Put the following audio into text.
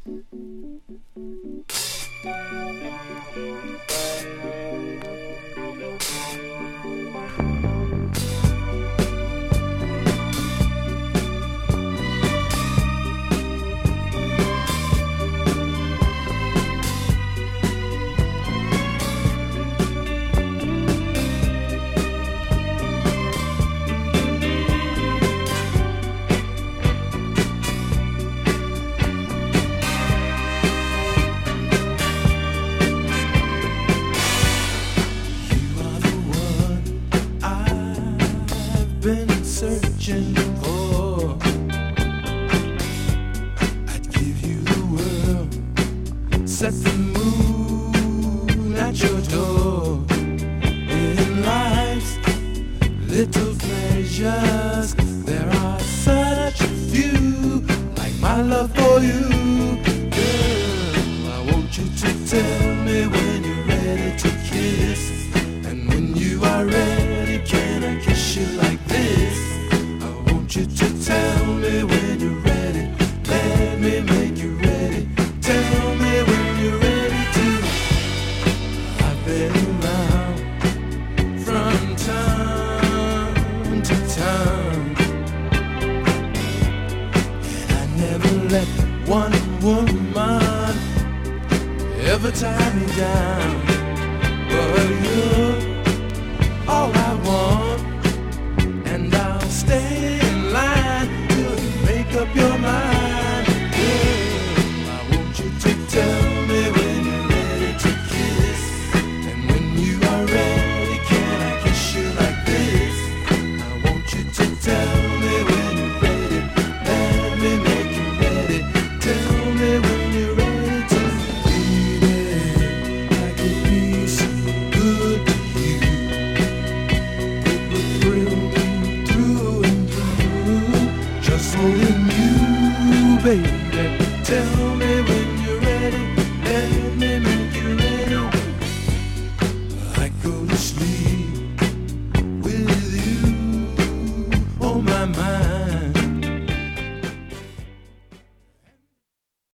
Been searching for. I'd give you the world, set the moon at your door. In life's little pleasures, there are such a few, like my love for you. Girl, I want you to tell me when you're ready to kiss, and when you are ready, can I kiss you like this? I want you to tell me when you're ready. Let me make you ready. Tell me when you're ready to. I've been around from time to time, and I never let one woman ever tie me down. But you're all I want, and I'll stay in line till you make up your mind. Girl, I want you to tell me when you're ready to kiss, and when you are ready, can I kiss you like this? I want you to tell me when you're ready. Let me make you ready. Tell me when you're ready to. Baby, I could be so good to you. It would thrill me through and through, just holding you, baby. Tell